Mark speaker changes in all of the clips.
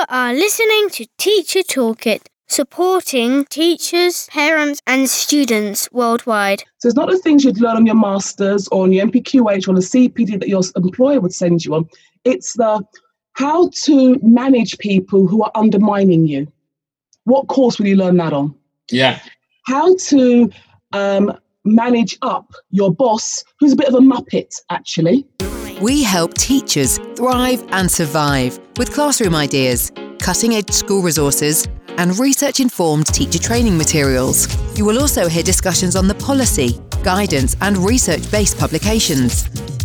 Speaker 1: You are listening to Teacher Toolkit, supporting teachers, parents and students worldwide.
Speaker 2: So it's not the things you'd learn on your masters or on your MPQH or the CPD that your employer would send you on. It's the how to manage people who are undermining you. What course will you learn that on?
Speaker 3: Yeah.
Speaker 2: How to manage up your boss, who's a bit of a muppet, actually.
Speaker 4: We help teachers thrive and survive with classroom ideas, cutting-edge school resources, and research-informed teacher training materials. You will also hear discussions on the policy, guidance, and research-based publications.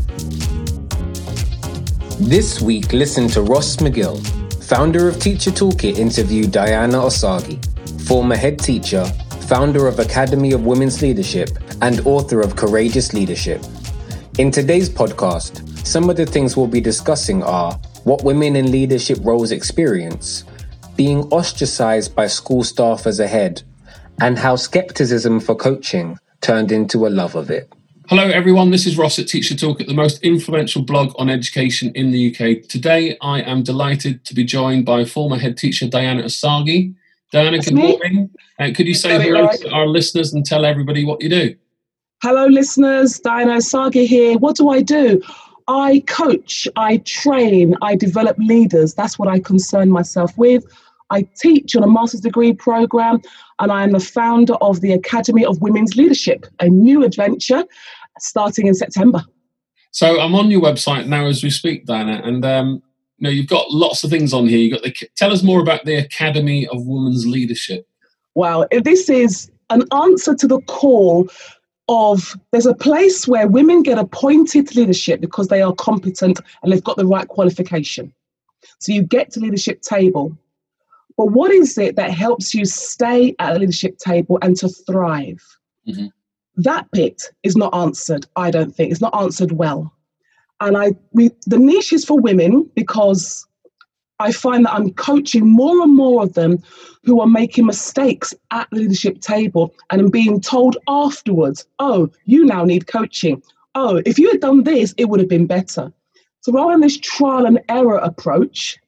Speaker 5: This week, listen to Ross McGill, founder of Teacher Toolkit, interviewed Diana Osagie, former head teacher, founder of Academy of Women's Leadership, and author of Courageous Leadership. In today's podcast, some of the things we'll be discussing are what women in leadership roles experience, being ostracized by school staff as a head, and how skepticism for coaching turned into a love of it.
Speaker 3: Hello everyone, this is Ross at Teacher Toolkit, the most influential blog on education in the UK. Today I am delighted to be joined by former head teacher Diana Osagie. Diana, good morning. Could you say hello to our listeners and tell everybody what you do?
Speaker 2: Hello listeners, Diana Osagie here. What do? I coach, I train, I develop leaders. That's what I concern myself with. I teach on a master's degree program, and I am the founder of the Academy of Women's Leadership, a new adventure starting in September.
Speaker 3: So I'm on your website now as we speak, Diana, and you've got lots of things on here. Tell us more about the Academy of Women's Leadership.
Speaker 2: Wow, this is an answer to the call of there's a place where women get appointed to leadership because they are competent and they've got the right qualification. So you get to leadership table. But what is it that helps you stay at the leadership table and to thrive? Mm-hmm. That bit is not answered, I don't think. It's not answered well. And the niche is for women because I find that I'm coaching more and more of them who are making mistakes at the leadership table and I'm being told afterwards, oh, you now need coaching. Oh, if you had done this, it would have been better. So rather than this trial and error approach,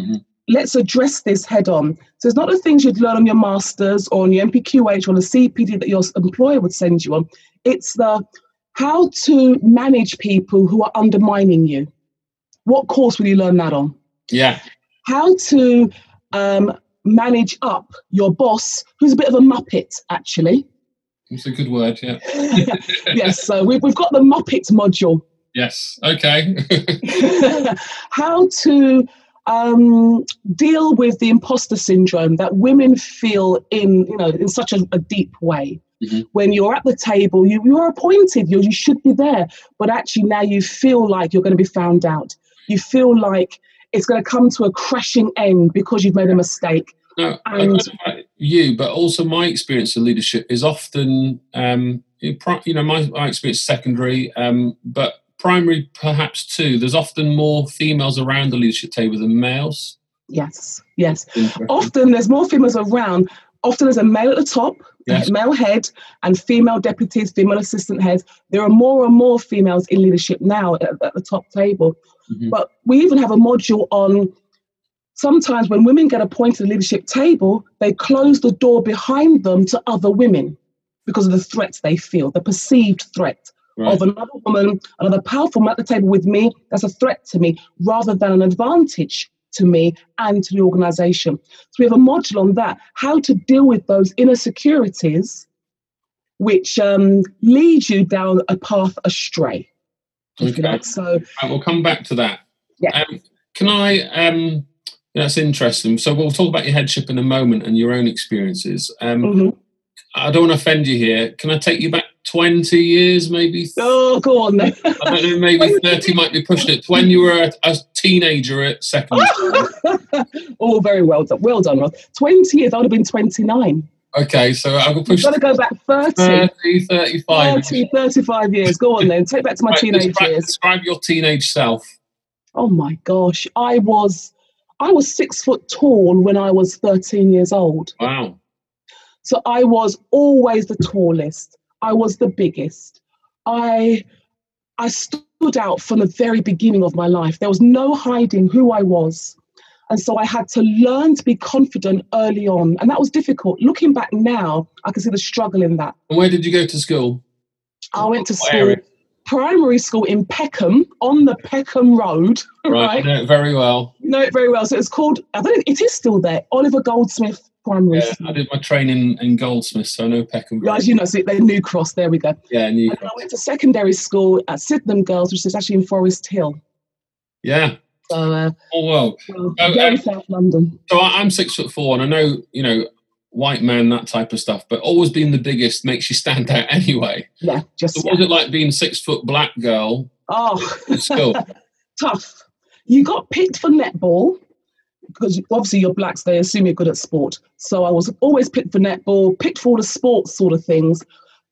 Speaker 2: let's address this head on. So it's not the things you'd learn on your masters or on your MPQH or the CPD that your employer would send you on. It's the how to manage people who are undermining you. What course will you learn that on?
Speaker 3: Yeah.
Speaker 2: How to manage up your boss, who's a bit of a muppet, actually.
Speaker 3: It's a good word, yeah.
Speaker 2: Yes, so we've got the Muppets module.
Speaker 3: Yes, okay.
Speaker 2: How to deal with the imposter syndrome that women feel in such a deep way. Mm-hmm. When you're at the table, you're appointed, you should be there, but actually now you feel like you're going to be found out. You feel like it's going to come to a crashing end because you've made a mistake.
Speaker 3: No, I don't know about you, but also my experience of leadership is often, my experience secondary, but primary perhaps too. There's often more females around the leadership table than males.
Speaker 2: Yes. Often there's more females around. Often there's a male at the top, yes. Male head, and female deputies, female assistant heads. There are more and more females in leadership now at the top table. Mm-hmm. But we even have a module on sometimes when women get appointed to the leadership table, they close the door behind them to other women because of the threats they feel, the perceived threat of another woman, another powerful woman at the table with me. That's a threat to me rather than an advantage to me and to the organisation. So we have a module on that, how to deal with those insecurities which lead you down a path astray.
Speaker 3: Okay.
Speaker 2: So
Speaker 3: we'll come back to that.
Speaker 2: Yeah.
Speaker 3: Can I? That's interesting. So we'll talk about your headship in a moment and your own experiences. I don't want to offend you here. Can I take you back 20 years, maybe?
Speaker 2: Oh, go on then.
Speaker 3: I don't know, maybe 30 might be pushing it. When you were a teenager at secondary school.
Speaker 2: Oh, very well done. Well done, Ross. 20 years, I would have been 29.
Speaker 3: Okay, so I will push.
Speaker 2: You've got to go back 30,
Speaker 3: 35.
Speaker 2: 35 years. Go on then. Take back to my teenage years.
Speaker 3: Describe your teenage self.
Speaker 2: Oh my gosh. I was 6 foot tall when I was 13 years old.
Speaker 3: Wow.
Speaker 2: So I was always the tallest. I was the biggest. I stood out from the very beginning of my life. There was no hiding who I was. And so I had to learn to be confident early on. And that was difficult. Looking back now, I can see the struggle in that.
Speaker 3: And where did you go to school?
Speaker 2: I went to school, primary school in Peckham, on the Peckham Road.
Speaker 3: Right, I know it very well.
Speaker 2: You know it very well. So it's called, I don't know, it is still there, Oliver Goldsmith Primary School.
Speaker 3: I did my training in Goldsmith, so I know Peckham.
Speaker 2: Right, you know, so they're New Cross, there we go.
Speaker 3: Yeah, New Cross.
Speaker 2: I went to secondary school at Sydenham Girls, which is actually in Forest Hill.
Speaker 3: Yeah.
Speaker 2: So,
Speaker 3: well,
Speaker 2: very South London.
Speaker 3: So I'm 6'4", and I know, you know, white man, that type of stuff, but always being the biggest makes you stand out anyway.
Speaker 2: Yeah, just.
Speaker 3: So what was it like being 6 foot black girl? At school?
Speaker 2: Tough. You got picked for netball because obviously you're black, so they assume you're good at sport. So I was always picked for netball, picked for all the sports sort of things.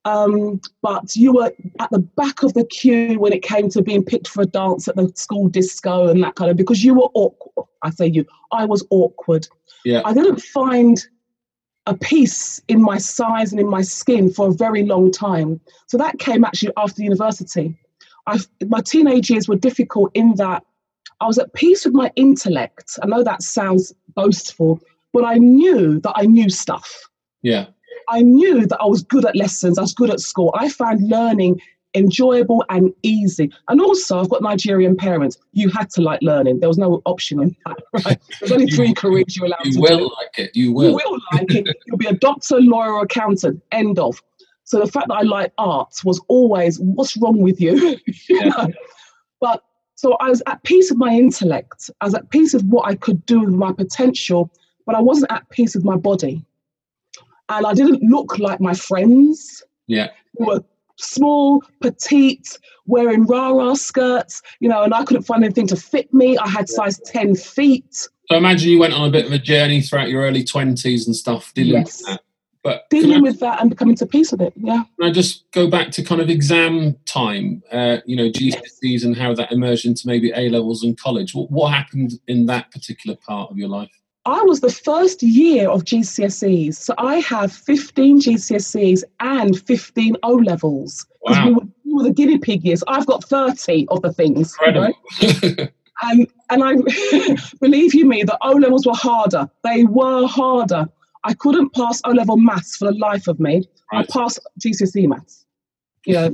Speaker 2: But you were at the back of the queue when it came to being picked for a dance at the school disco and that kind of, because you were awkward. I was awkward.
Speaker 3: Yeah.
Speaker 2: I didn't find a peace in my size and in my skin for a very long time. So that came actually after university. My teenage years were difficult in that I was at peace with my intellect. I know that sounds boastful, but I knew that I knew stuff.
Speaker 3: Yeah.
Speaker 2: I knew that I was good at lessons. I was good at school. I found learning enjoyable and easy. And also, I've got Nigerian parents. You had to like learning. There was no option in that, right? There's only 3 careers you're allowed to do.
Speaker 3: You will like it. You will.
Speaker 2: You will like it. You'll be a doctor, lawyer, or accountant. End of. So the fact that I like arts was always, what's wrong with you? You know? But so I was at peace with my intellect. I was at peace with what I could do with my potential, but I wasn't at peace with my body. And I didn't look like my friends.
Speaker 3: Yeah.
Speaker 2: Who were small, petite, wearing rah-rah skirts, you know, and I couldn't find anything to fit me. I had size 10 feet.
Speaker 3: So imagine you went on a bit of a journey throughout your early 20s and stuff, dealing with that. But
Speaker 2: dealing with that and coming to peace with it, yeah.
Speaker 3: Can I just go back to kind of exam time, you know, GCSEs and how that emerged into maybe A-levels and college? What happened in that particular part of your life?
Speaker 2: I was the first year of GCSEs. So I have 15 GCSEs and 15 O-levels.
Speaker 3: Wow.
Speaker 2: We were the guinea pig years. I've got 30 of the things.
Speaker 3: Incredible.
Speaker 2: Right? and I believe you me, the O-levels were harder. They were harder. I couldn't pass O-level maths for the life of me. Right. I passed GCSE maths. You know,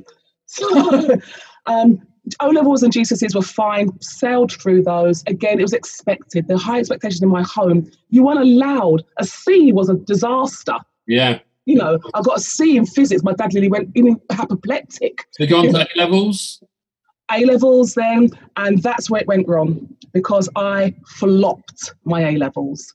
Speaker 2: so O-levels and GCSEs were fine, sailed through those. Again, it was expected. The high expectations in my home, you weren't allowed. A C was a disaster.
Speaker 3: Yeah.
Speaker 2: You know, I got a C in physics. My dad nearly went in apoplectic.
Speaker 3: So you go on to A-levels?
Speaker 2: A-levels then, and that's where it went wrong because I flopped my A-levels.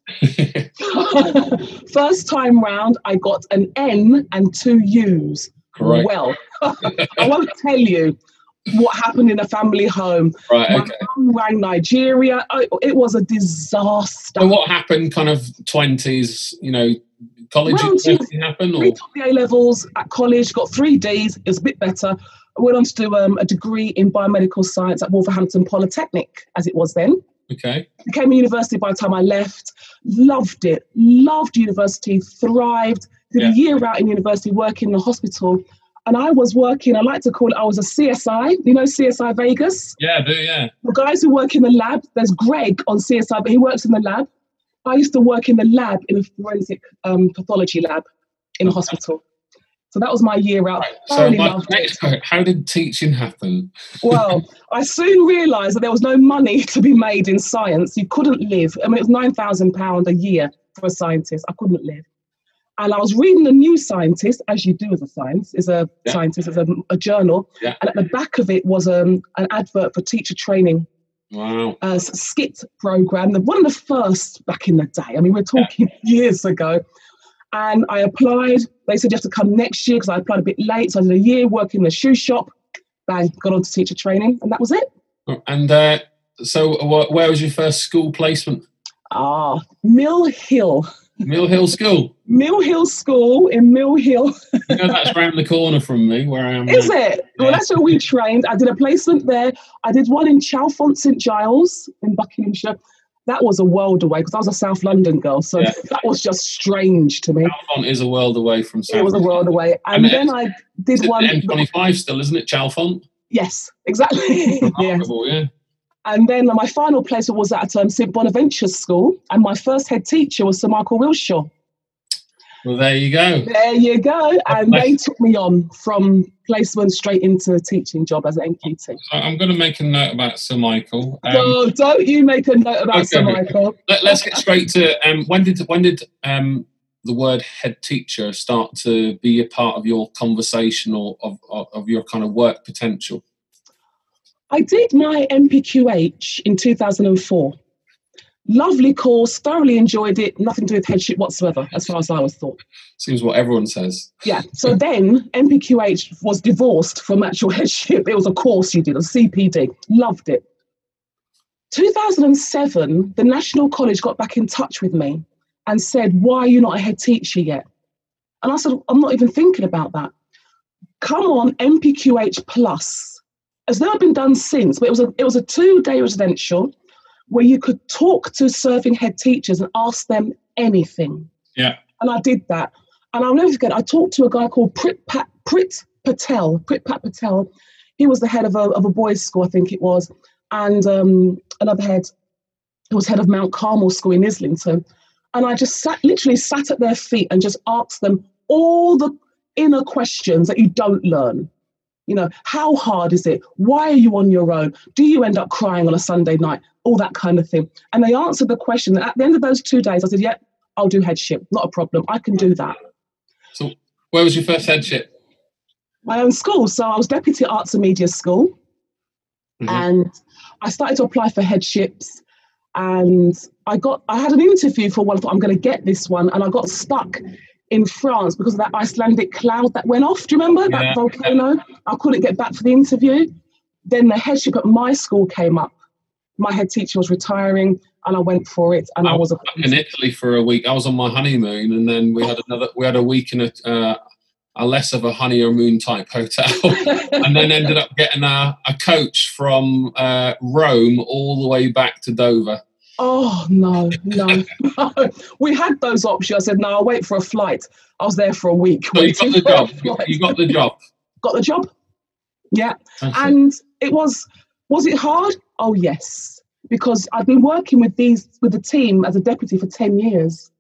Speaker 2: First time round, I got an N and 2 U's.
Speaker 3: Correct.
Speaker 2: Well, I won't tell you what happened in a family home.
Speaker 3: Right,
Speaker 2: My
Speaker 3: okay.
Speaker 2: mum rang Nigeria. It was a disaster.
Speaker 3: So what happened kind of 20s, you know, college?
Speaker 2: Well,
Speaker 3: happened?
Speaker 2: We took the A-levels at college, got 3 Ds. It was a bit better. I went on to do a degree in biomedical science at Wolverhampton Polytechnic, as it was then.
Speaker 3: Okay.
Speaker 2: Became a university by the time I left. Loved it. Loved university. Thrived. Did a year out in university, working in the hospital. And I was working, I like to call it, I was a CSI. You know CSI Vegas?
Speaker 3: Yeah, I do, yeah.
Speaker 2: The guys who work in the lab, there's Greg on CSI, but he works in the lab. I used to work in the lab, in a forensic pathology lab in a hospital. So that was my year out.
Speaker 3: Right. So how did teaching happen?
Speaker 2: Well, I soon realised that there was no money to be made in science. You couldn't live. I mean, it was £9,000 a year for a scientist. I couldn't live. And I was reading The New Scientist, as you do as a scientist, is a journal. Yeah. And at the back of it was an advert for teacher training.
Speaker 3: Wow.
Speaker 2: A skit programme, one of the first back in the day. I mean, we're talking years ago. And I applied. They said you have to come next year because I applied a bit late. So I did a year working in the shoe shop. Bang, got on to teacher training. And that was it.
Speaker 3: And so where was your first school placement?
Speaker 2: Mill Hill.
Speaker 3: Mill Hill School?
Speaker 2: Mill Hill School in Mill Hill.
Speaker 3: You know, that's round the corner from me, where I am now.
Speaker 2: Is it? Yeah. Well, that's where we trained. I did a placement there. I did one in Chalfont St Giles in Buckinghamshire. That was a world away because I was a South London girl, so that was just strange to me.
Speaker 3: Chalfont is a world away from South.
Speaker 2: It was a world away. And then I did one...
Speaker 3: M25 still, isn't it, Chalfont?
Speaker 2: Yes, exactly.
Speaker 3: Remarkable, yeah.
Speaker 2: And then my final placement was at St Bonaventure School, and my first head teacher was Sir Michael Wilshaw.
Speaker 3: Well, there you go.
Speaker 2: There you go. And they took me on from placement straight into a teaching job as an NQT.
Speaker 3: I'm going to make a note about Sir Michael.
Speaker 2: No, don't you make a note about Sir Michael.
Speaker 3: Let's get straight to when did the word head teacher start to be a part of your conversation or of your kind of work potential?
Speaker 2: I did my NPQH in 2004. Lovely course, thoroughly enjoyed it, nothing to do with headship whatsoever, as far as I was thought.
Speaker 3: Seems what everyone says.
Speaker 2: Yeah, so then NPQH was divorced from actual headship. It was a course you did, a CPD. Loved it. 2007, the National College got back in touch with me and said, why are you not a head teacher yet? And I said, I'm not even thinking about that. Come on, NPQH Plus. It's never been done since, but it was a 2-day residential where you could talk to serving head teachers and ask them anything.
Speaker 3: Yeah.
Speaker 2: And I did that. And I'll never forget, I talked to a guy called Pritpat Patel. He was the head of a boys' school, I think it was. And another head, who was head of Mount Carmel School in Islington. And I just literally sat at their feet and just asked them all the inner questions that you don't learn. You know, how hard is it? Why are you on your own? Do you end up crying on a Sunday night? All that kind of thing. And they answered the question. At the end of those 2 days, I said, yeah, I'll do headship. Not a problem. I can do that.
Speaker 3: So where was your first headship?
Speaker 2: My own school. So I was Deputy Arts and Media School. Mm-hmm. And I started to apply for headships. And I had an interview for one. I thought, I'm going to get this one. And I got stuck in France because of that Icelandic cloud that went off. Do you remember that volcano? I couldn't get back for the interview. Then the headship at my school came up. My head teacher was retiring and I went for it. And I was
Speaker 3: in Italy for a week. I was on my honeymoon, and then we had a week in a less of a honeymoon type hotel, and then ended up getting a coach from Rome all the way back to Dover.
Speaker 2: Oh, no. We had those options. I said, no, I'll wait for a flight. I was there for a week.
Speaker 3: So you got the job. You got the job.
Speaker 2: Got the job. Yeah. And it was it hard? Oh, yes. Because I've been working with the team as a deputy for 10 years.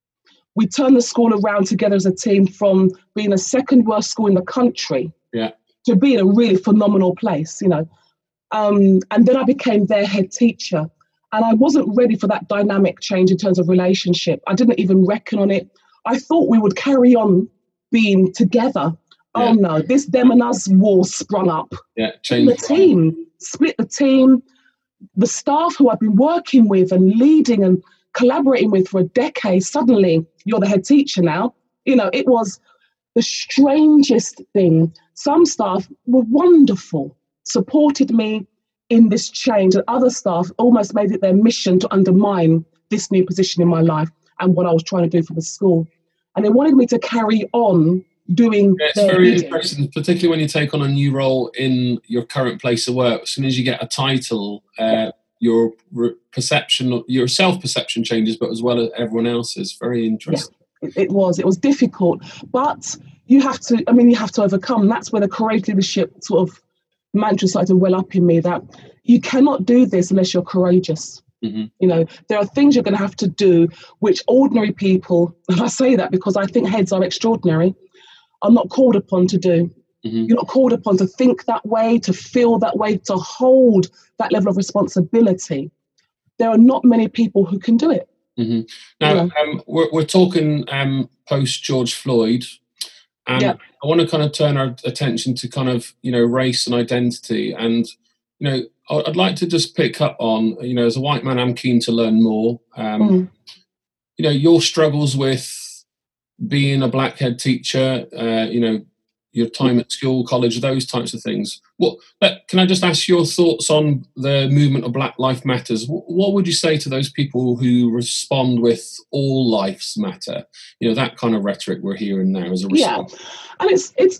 Speaker 2: We turned the school around together as a team from being the second worst school in the country to being a really phenomenal place, you know. And then I became their head teacher. And I wasn't ready for that dynamic change in terms of relationship. I didn't even reckon on it. I thought we would carry on being together. Yeah. Oh no, this them and us war sprung up.
Speaker 3: Yeah, change
Speaker 2: the team, split the team. The staff who I've been working with and leading and collaborating with for a decade, suddenly you're the head teacher now. You know, it was the strangest thing. Some staff were wonderful, supported me in this change, and other staff almost made it their mission to undermine this new position in my life and what I was trying to do for the school. And they wanted me to carry on doing
Speaker 3: it's very interesting, particularly when you take on a new role in your current place of work. As soon as you get a title, your perception, your self-perception changes, but as well as everyone else's. Very interesting.
Speaker 2: Yeah, it was difficult, but you have to overcome. That's where the courageous leadership sort of mantra started to well up in me, that you cannot do this unless you're courageous. Mm-hmm. You know, there are things you're going to have to do which ordinary people, and I say that because I think heads are extraordinary, are not called upon to do. Mm-hmm. You're not called upon to think that way, to feel that way, to hold that level of responsibility. There are not many people who can do it.
Speaker 3: Mm-hmm. Now, we're talking post George Floyd. And I want to kind of turn our attention to kind of, you know, race and identity. And, you know, I'd like to just pick up on, you know, as a white man, I'm keen to learn more. You know, your struggles with being a black head teacher, you know, your time at school, college, those types of things. Can I just ask your thoughts on the movement of Black Lives Matters? What would you say to those people who respond with all lives matter? You know, that kind of rhetoric we're hearing now as a response.
Speaker 2: Yeah, and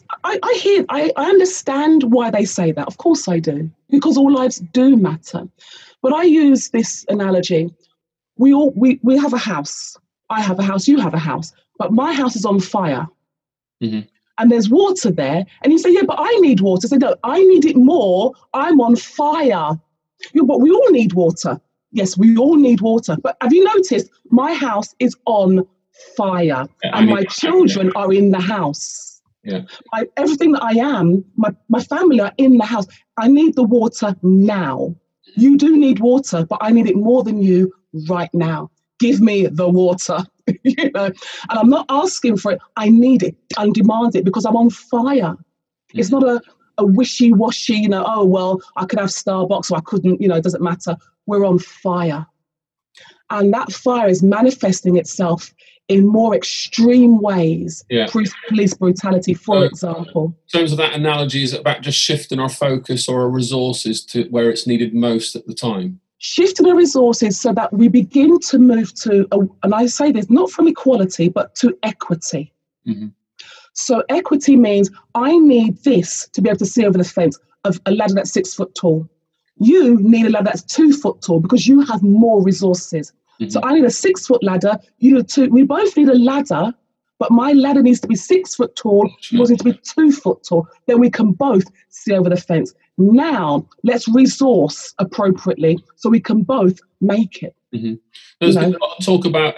Speaker 2: I understand why they say that. Of course I do, because all lives do matter. But I use this analogy. We have a house. I have a house. You have a house. But my house is on fire. Mm-hmm. And there's water there. And you say, yeah, but I need water. I say, no, I need it more. I'm on fire. Yeah, but we all need water. Yes, we all need water. But have you noticed my house is on fire and my children are in the house?
Speaker 3: Yeah.
Speaker 2: Everything that I am, my family are in the house. I need the water now. You do need water, but I need it more than you right now. Give me the water, you know. And I'm not asking for it. I need it and demand it because I'm on fire. It's not a wishy-washy, you know, oh, well, I could have Starbucks or I couldn't, you know, it doesn't matter. We're on fire. And that fire is manifesting itself in more extreme ways.
Speaker 3: Yeah.
Speaker 2: Police brutality, for example.
Speaker 3: In terms of that analogy, is it about just shifting our focus or our resources to where it's needed most at the time?
Speaker 2: Shifting our resources so that we begin to move to, and I say this not from equality, but to equity.
Speaker 3: Mm-hmm.
Speaker 2: So equity means I need this to be able to see over the fence of a ladder that's 6 foot tall. You need a ladder that's 2 foot tall because you have more resources. Mm-hmm. So I need a 6 foot ladder. You need 2. We both need a ladder, but my ladder needs to be 6 foot tall. Yours needs to be 2 foot tall. Then we can both see over the fence. Now let's resource appropriately so we can both make it.
Speaker 3: Mm-hmm. There's been a lot of talk about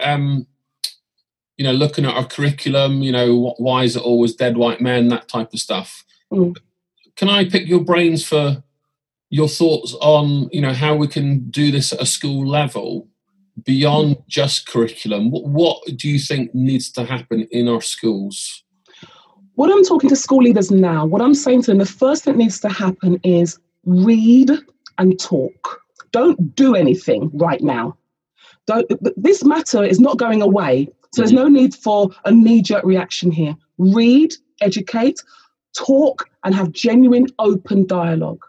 Speaker 3: you know, looking at our curriculum, you know, why is it always dead white men, that type of stuff. Mm. Can I pick your brains for your thoughts on, you know, how we can do this at a school level beyond just curriculum? What do you think needs to happen in our schools?
Speaker 2: What I'm talking to school leaders now, what I'm saying to them, the first thing that needs to happen is read and talk. Don't do anything right now. This matter is not going away. So there's no need for a knee-jerk reaction here. Read, educate, talk, and have genuine open dialogue.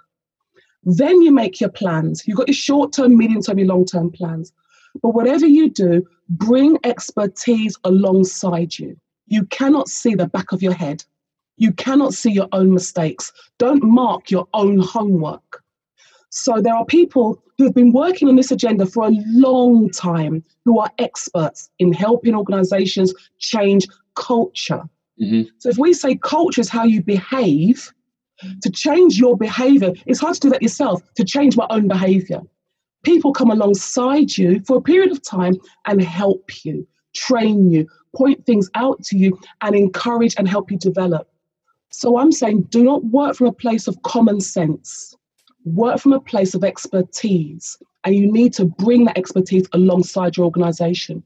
Speaker 2: Then you make your plans. You've got your short-term, medium-term, your long-term plans. But whatever you do, bring expertise alongside you. You cannot see the back of your head. You cannot see your own mistakes. Don't mark your own homework. So there are people who have been working on this agenda for a long time, who are experts in helping organizations change culture. Mm-hmm. So if we say culture is how you behave, to change your behavior, it's hard to do that yourself, to change my own behavior. People come alongside you for a period of time and help you, train you, point things out to you, and encourage and help you develop. So I'm saying, do not work from a place of common sense. Work from a place of expertise, and you need to bring that expertise alongside your organisation.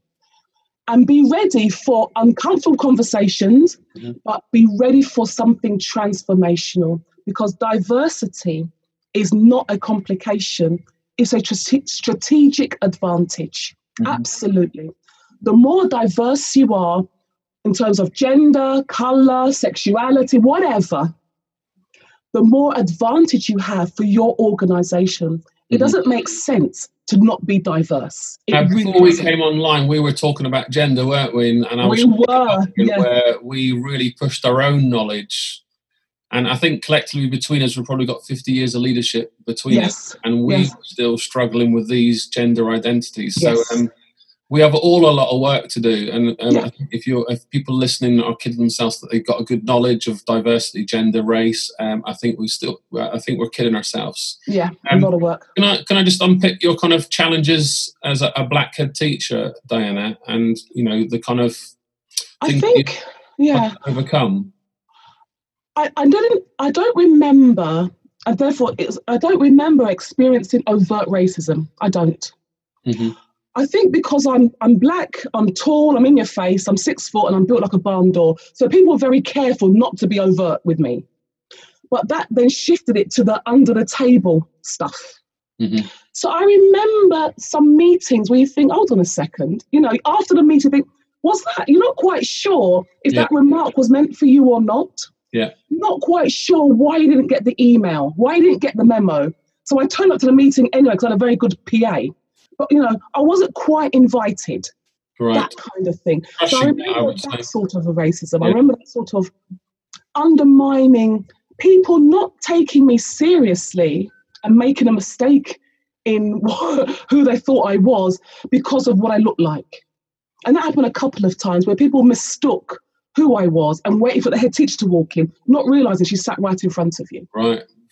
Speaker 2: And be ready for uncomfortable conversations, but be ready for something transformational, because diversity is not a complication, it's a strategic advantage. Mm-hmm. Absolutely. The more diverse you are in terms of gender, colour, sexuality, whatever, the more advantage you have for your organisation. It doesn't make sense to not be diverse.
Speaker 3: Before we came online, we were talking about gender, weren't we? And I was where we really pushed our own knowledge. And I think collectively between us, we've probably got 50 years of leadership between us. And we're still struggling with these gender identities. Yes. So we have all a lot of work to do, and I think if people listening are kidding themselves that they've got a good knowledge of diversity, gender, race, I think we're kidding ourselves.
Speaker 2: Yeah, a lot of work.
Speaker 3: Can I just unpick your kind of challenges as a black head teacher, Diana, and you know the kind of things overcome?
Speaker 2: I don't remember, and therefore I don't remember experiencing overt racism. I don't. Mm-hmm. I think because I'm black, I'm tall, I'm in your face, I'm 6 foot and I'm built like a barn door. So people were very careful not to be overt with me. But that then shifted it to the under the table stuff. Mm-hmm. So I remember some meetings where you think, hold on a second, you know, after the meeting, you think, what's that? You're not quite sure if that remark was meant for you or not.
Speaker 3: Yeah.
Speaker 2: You're not quite sure why you didn't get the email, why you didn't get the memo. So I turned up to the meeting anyway because I had a very good PA. But, you know, I wasn't quite invited, that kind of thing. So I remember that sort of a racism. Yeah. I remember that sort of undermining, people not taking me seriously and making a mistake in who they thought I was because of what I looked like. And that happened a couple of times where people mistook who I was and waited for the head teacher to walk in, not realising she sat right in front of you.
Speaker 3: Right.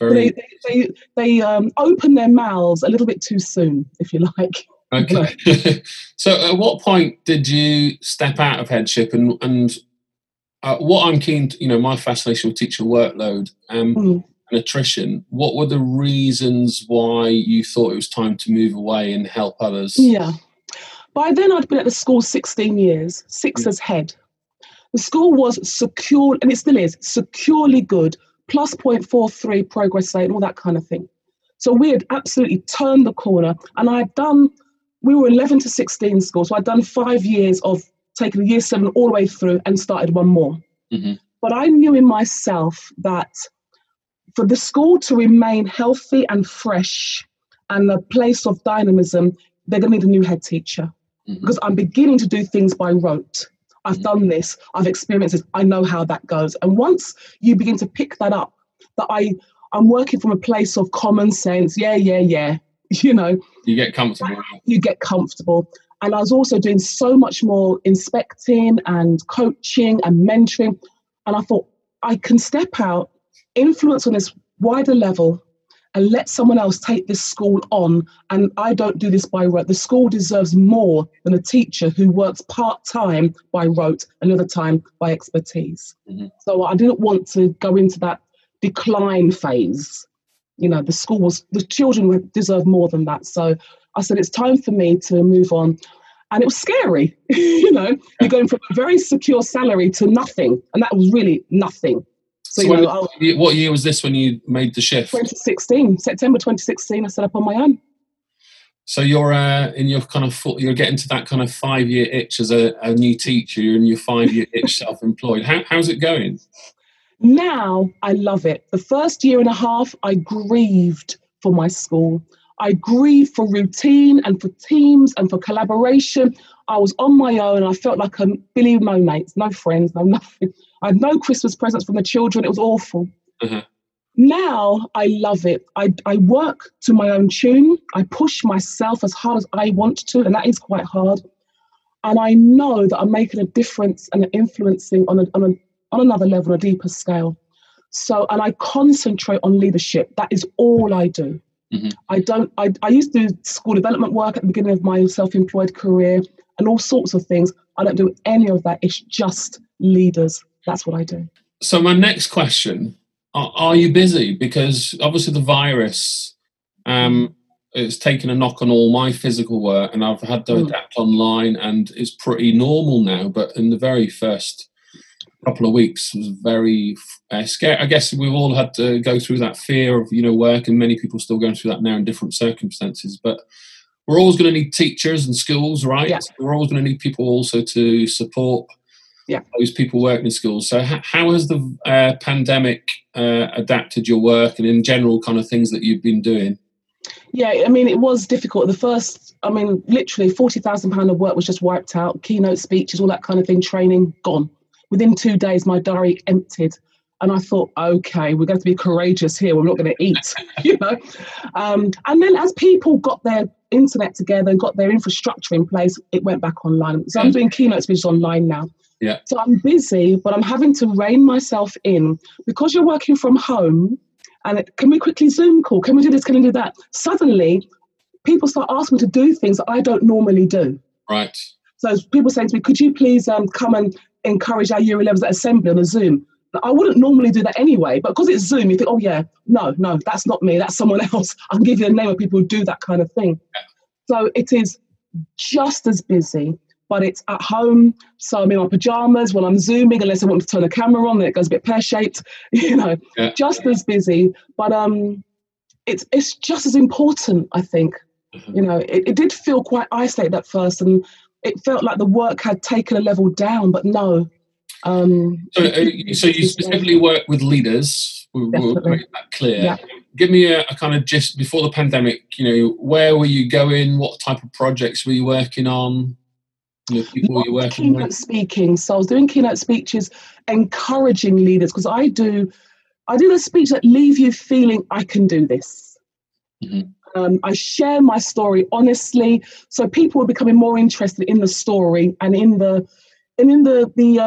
Speaker 3: Very.
Speaker 2: They open their mouths a little bit too soon, if you like.
Speaker 3: Okay. So at what point did you step out of headship and what I'm keen to, my fascination with teacher workload and attrition, what were the reasons why you thought it was time to move away and help others?
Speaker 2: Yeah. By then I'd been at the school 16 years, 6 as head. The school was secure, and it still is, securely good, plus 0.43 progress rate and all that kind of thing. So we had absolutely turned the corner, and we were 11 to 16 school, so I'd done 5 years of taking year 7 all the way through and started one more. Mm-hmm. But I knew in myself that for the school to remain healthy and fresh and a place of dynamism, they're going to need a new head teacher. Mm-hmm. Because I'm beginning to do things by rote. I've done this, I've experienced this, I know how that goes. And once you begin to pick that up, that I'm working from a place of common sense, yeah.
Speaker 3: You get comfortable.
Speaker 2: And I was also doing so much more inspecting and coaching and mentoring. And I thought, I can step out, influence on this wider level, and let someone else take this school on. And I don't do this by rote. The school deserves more than a teacher who works part-time by rote and the other time by expertise. Mm-hmm. So I didn't want to go into that decline phase. The children deserve more than that. So I said, it's time for me to move on. And it was scary. You're going from a very secure salary to nothing. And that was really nothing. So
Speaker 3: what year was this when you made the shift?
Speaker 2: 2016, September 2016, I set up on my own.
Speaker 3: So you're in your you're getting to that kind of 5-year itch as a new teacher. You're in your 5-year itch self-employed. How's it going?
Speaker 2: Now I love it. The first year and a half, I grieved for my school. I grieved for routine and for teams and for collaboration. I was on my own. I felt like a Billy no mates, no friends, no nothing. I had no Christmas presents from the children. It was awful. Uh-huh. Now I love it. I work to my own tune. I push myself as hard as I want to, and that is quite hard. And I know that I'm making a difference and influencing on another level, a deeper scale. So, and I concentrate on leadership. That is all I do. Mm-hmm. I used to do school development work at the beginning of my self-employed career and all sorts of things. I don't do any of that. It's just leaders. That's what I do.
Speaker 3: So my next question, are you busy? Because obviously the virus it's taken a knock on all my physical work, and I've had to adapt online, and it's pretty normal now. But in the very first couple of weeks, it was very scary. I guess we've all had to go through that fear of work, and many people are still going through that now in different circumstances. But we're always going to need teachers and schools, right? Yeah. We're always going to need people also to support those people working in schools. So how has the pandemic adapted your work and in general kind of things that you've been doing?
Speaker 2: Yeah, I mean, it was difficult. Literally £40,000 of work was just wiped out. Keynote speeches, all that kind of thing, training, gone. Within 2 days, my diary emptied. And I thought, okay, we're going to be courageous here. We're not going to eat, And then as people got their internet together and got their infrastructure in place, it went back online. So I'm doing keynote speeches online now.
Speaker 3: Yeah.
Speaker 2: So I'm busy, but I'm having to rein myself in because you're working from home. And can we quickly Zoom call? Can we do this? Can we do that? Suddenly, people start asking me to do things that I don't normally do.
Speaker 3: Right.
Speaker 2: So people saying to me, could you please come and encourage our Year 11s at assembly on a Zoom? I wouldn't normally do that anyway, but because it's Zoom, you think, oh yeah, no, that's not me, that's someone else. I can give you a name of people who do that kind of thing. Yeah. So it is just as busy, but it's at home. So I'm in my pajamas when I'm Zooming, unless I want to turn the camera on, then it goes a bit pear-shaped, just as busy. But it's just as important, I think. Mm-hmm. It did feel quite isolated at first, and it felt like the work had taken a level down, but no.
Speaker 3: So you specifically work with leaders. We'll make that clear. Yeah. Give me a kind of gist before the pandemic. Where were you going? What type of projects were you working on? People were you working with?
Speaker 2: Speaking. So I was doing keynote speeches, encouraging leaders, because I do the speech that leave you feeling I can do this. Mm-hmm. I share my story honestly, so people are becoming more interested in the story and in the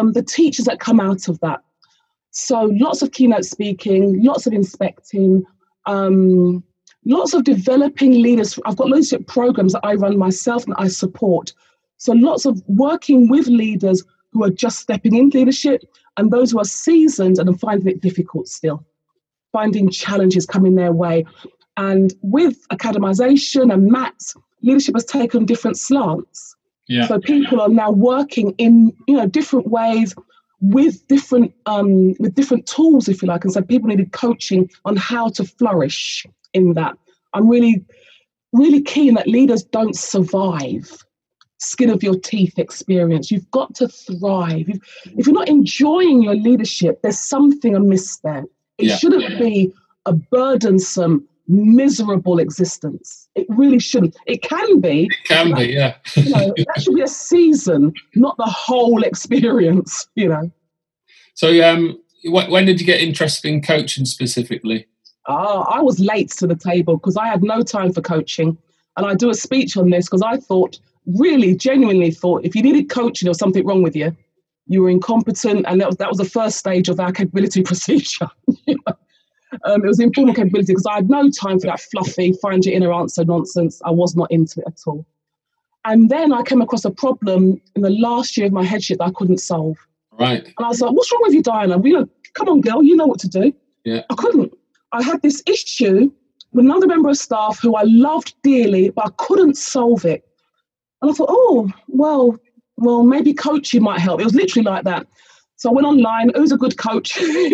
Speaker 2: teachers that come out of that. So lots of keynote speaking, lots of inspecting, Lots of developing leaders. I've got leadership programs that I run myself and I support. So lots of working with leaders who are just stepping into leadership and those who are seasoned and are finding it difficult still, finding challenges coming their way. And with academisation and MATs, leadership has taken different slants.
Speaker 3: Yeah.
Speaker 2: So people are now working in different ways with different tools, if you like. And so people needed coaching on how to flourish in that. I'm really, really keen that leaders don't survive skin of your teeth experience. You've got to thrive. If you're not enjoying your leadership, there's something amiss there. It shouldn't be a burdensome, miserable existence. It really shouldn't. It can be.
Speaker 3: It can be, yeah.
Speaker 2: That should be a season, not the whole experience,
Speaker 3: So when did you get interested in coaching specifically?
Speaker 2: I was late to the table because I had no time for coaching. And I do a speech on this because I genuinely thought, if you needed coaching, there was something wrong with you. You were incompetent, and that was the first stage of our capability procedure. It was informal capability because I had no time for that fluffy, find your inner answer nonsense. I was not into it at all. And then I came across a problem in the last year of my headship that I couldn't solve.
Speaker 3: Right.
Speaker 2: And I was like, what's wrong with you, Diana? Come on, girl, you know what to do.
Speaker 3: Yeah.
Speaker 2: I couldn't. I had this issue with another member of staff who I loved dearly, but I couldn't solve it. And I thought, well, maybe coaching might help. It was literally like that. So I went online. Who's a good coach?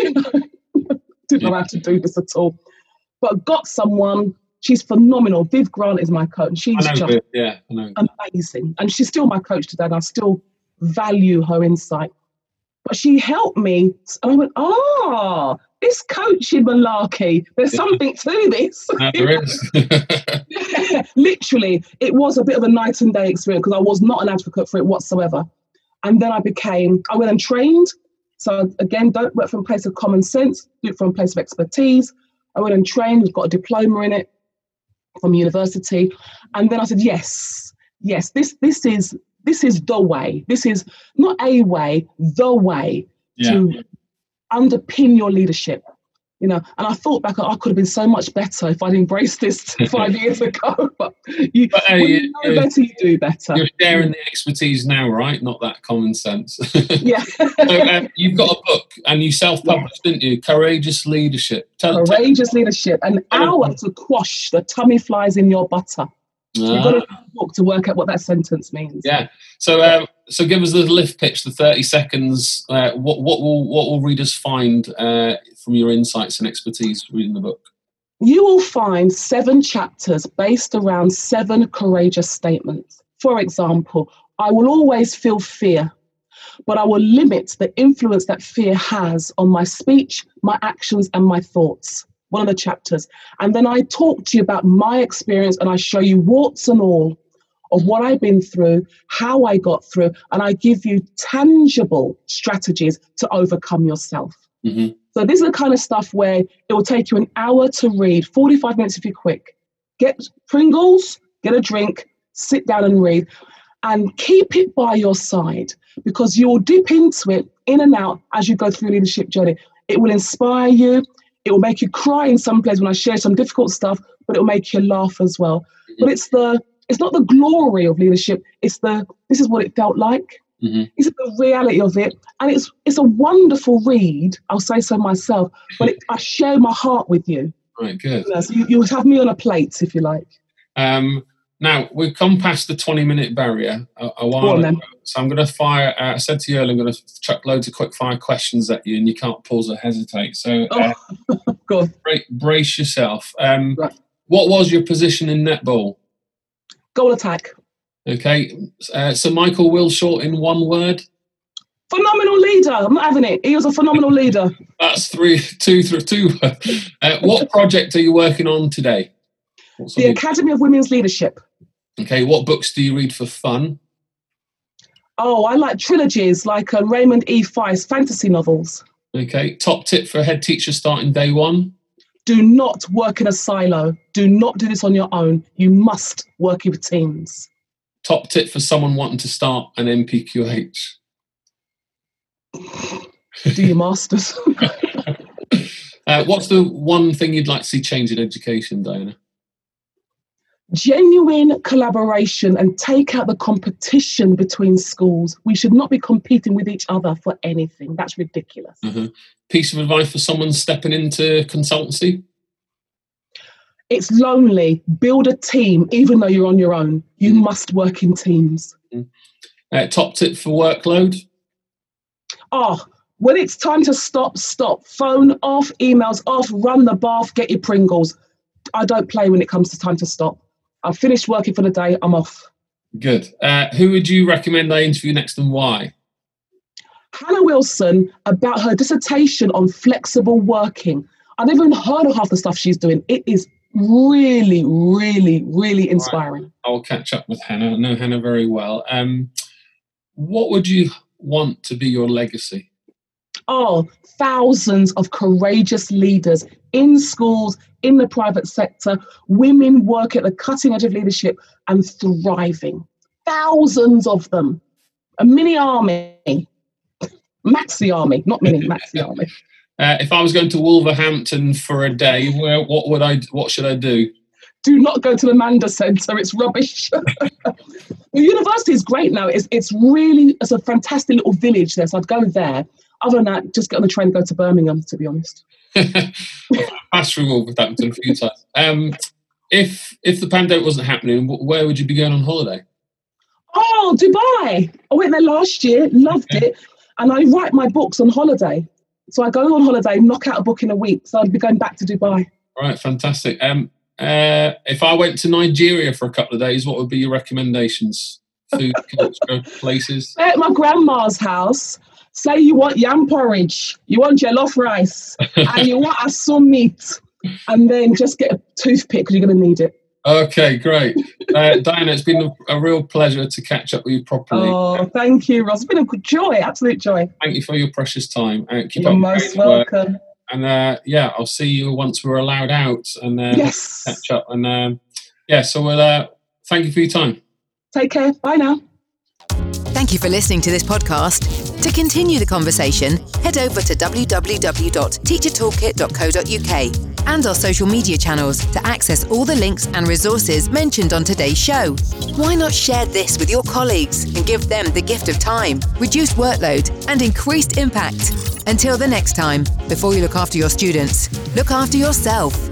Speaker 2: Didn't know how to do this at all. But got someone. She's phenomenal. Viv Grant is my coach. She's just amazing. And she's still my coach today, and I still value her insight. But she helped me. And I went, this coaching malarkey, there's something to this.
Speaker 3: There is.
Speaker 2: Literally, it was a bit of a night and day experience because I was not an advocate for it whatsoever. And then I went and trained. So again, don't work from a place of common sense, do it from a place of expertise. I went and trained, got a diploma in it from university. And then I said, yes, this is the way. This is not a way, the way to underpin your leadership. And I thought back, I could have been so much better if I'd embraced this 5 years ago. But you know better, you do better.
Speaker 3: You're sharing the expertise now, right? Not that common sense.
Speaker 2: Yeah.
Speaker 3: So you've got a book and you self-published, didn't you? Courageous Leadership.
Speaker 2: Courageous Leadership. An hour to quash the tummy flies in your butter. You've got to read the book to work out what that sentence means.
Speaker 3: Yeah. So give us the lift pitch, the 30 seconds. What will readers find from your insights and expertise reading the book?
Speaker 2: You will find 7 chapters based around 7 courageous statements. For example, I will always feel fear, but I will limit the influence that fear has on my speech, my actions, and my thoughts. One of the chapters. And then I talk to you about my experience and I show you warts and all of what I've been through, how I got through, and I give you tangible strategies to overcome yourself.
Speaker 3: Mm-hmm.
Speaker 2: So this is the kind of stuff where it will take you an hour to read, 45 minutes if you're quick. Get Pringles, get a drink, sit down and read, and keep it by your side because you will dip into it in and out as you go through your leadership journey. It will inspire you. It will make you cry in some places when I share some difficult stuff, but it will make you laugh as well. But it's not the glory of leadership. This is what it felt like.
Speaker 3: Mm-hmm.
Speaker 2: It's the reality of it. And it's a wonderful read. I'll say so myself, but I share my heart with you.
Speaker 3: Right, good.
Speaker 2: So you have me on a plate, if you like.
Speaker 3: Now, we've come past the 20-minute barrier a while ago. So I'm going to fire, I said to you earlier, I'm going to chuck loads of quick-fire questions at you, and you can't pause or hesitate. So
Speaker 2: go on.
Speaker 3: Brace yourself.
Speaker 2: Right.
Speaker 3: What was your position in netball?
Speaker 2: Goal attack.
Speaker 3: Okay. So Michael Wilshort in one word?
Speaker 2: Phenomenal leader. I'm not having it. He was a phenomenal leader.
Speaker 3: That's two. What project are you working on today?
Speaker 2: The Academy of Women's Leadership.
Speaker 3: Okay, what books do you read for fun?
Speaker 2: Oh, I like trilogies like Raymond E. Feist, fantasy novels.
Speaker 3: Okay, top tip for a head teacher starting day one?
Speaker 2: Do not work in a silo. Do not do this on your own. You must work with teams.
Speaker 3: Top tip for someone wanting to start an NPQH?
Speaker 2: Do your masters.
Speaker 3: What's the one thing you'd like to see change in education, Diana?
Speaker 2: Genuine collaboration and take out the competition between schools. We should not be competing with each other for anything. That's ridiculous.
Speaker 3: Piece of advice for someone stepping into consultancy?
Speaker 2: It's lonely. Build a team, even though you're on your own. You must work in teams.
Speaker 3: Top tip for workload?
Speaker 2: When it's time to stop. Phone off, emails off, run the bath, get your Pringles. I don't play when it comes to time to stop. I've finished working for the day, I'm off.
Speaker 3: Good. Who would you recommend I interview next and why?
Speaker 2: Hannah Wilson, about her dissertation on flexible working. I've never even heard of half the stuff she's doing. It is really, really, really inspiring.
Speaker 3: Right. I'll catch up with Hannah. I know Hannah very well. What would you want to be your legacy?
Speaker 2: Thousands of courageous leaders in schools, in the private sector. Women work at the cutting edge of leadership and thriving. Thousands of them. A mini army. Maxi army, not mini, maxi army.
Speaker 3: If I was going to Wolverhampton for a day, what should I do?
Speaker 2: Do not go to the Manda Centre, it's rubbish. The university is great now. It's a fantastic little village there, so I'd go there. Other than that, just get on the train and go to Birmingham, to be honest.
Speaker 3: Passed through Wolverhampton a few times. If the pandemic wasn't happening, where would you be going on holiday?
Speaker 2: Dubai. I went there last year, loved it. And I write my books on holiday. So I go on holiday, knock out a book in a week. So I'd be going back to Dubai.
Speaker 3: Right, fantastic. If I went to Nigeria for a couple of days, what would be your recommendations? Food, culture, places?
Speaker 2: At my grandma's house, say you want yam porridge, you want jollof rice, and you want some meat, and then just get a toothpick because you're going to need it.
Speaker 3: Okay, great. Diana, it's been a real pleasure to catch up with you properly.
Speaker 2: Thank you, Ross. It's been a good joy, absolute joy.
Speaker 3: Thank you for your precious time.
Speaker 2: You're most welcome.
Speaker 3: And I'll see you once we're allowed out and
Speaker 2: yes.
Speaker 3: Catch up. And so we'll thank you for your time.
Speaker 2: Take care. Bye now.
Speaker 4: Thank you for listening to this podcast. To continue the conversation, head over to www.teachertoolkit.co.uk and our social media channels to access all the links and resources mentioned on today's show. Why not share this with your colleagues and give them the gift of time, reduced workload, and increased impact? Until the next time, before you look after your students, look after yourself.